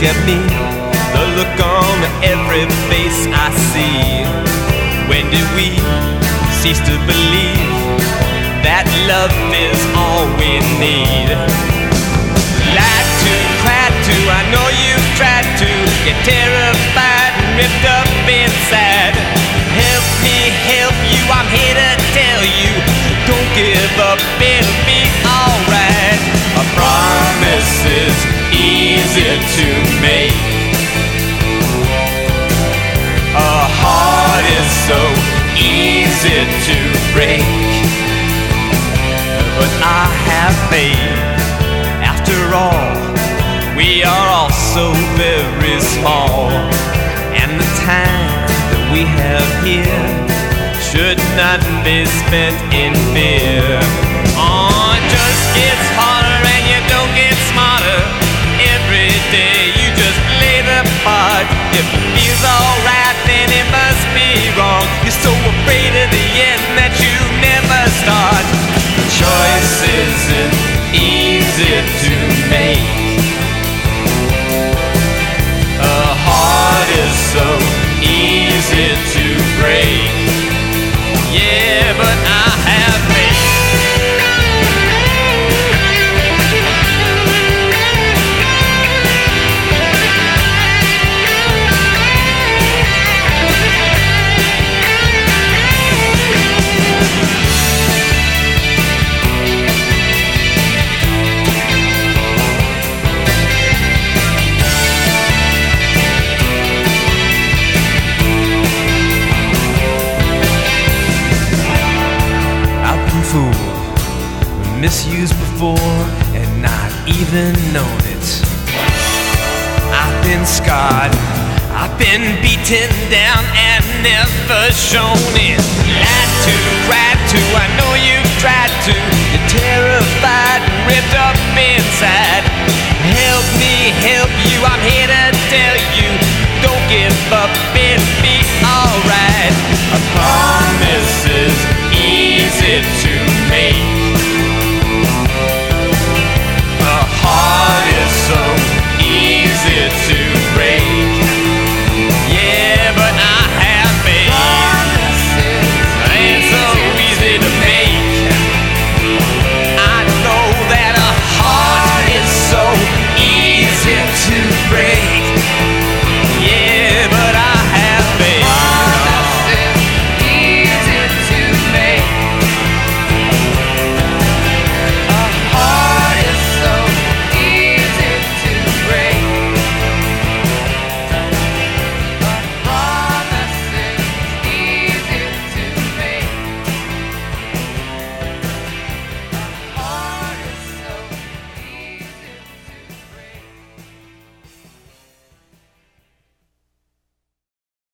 at me, the look on every face I see. When did we cease to believe that love is all we need? Lied to, cried to, I know you've tried to get terrified and ripped up inside. Help me help you, I'm here to tell you, don't give up, it'll be alright. A promise is easy to make, a heart is so easy to break. But I have faith, after all, we are all so very small, and the time that we have here should not be spent in fear. Oh, it just gets harder and you don't get smarter. Every day you just play the part. If it feels alright, then it must be wrong. You're so afraid of the end that you never start. The choice isn't easy to make, a heart is so easy to break. Yeah, but I have faith. Misused before and not even known it. I've been scarred, I've been beaten down and never shown it. Lied to, cried to, I know you've tried to. You're terrified and ripped up inside. Help me help you, I'm here to tell you, don't give up, it'll be alright. A promise is easy to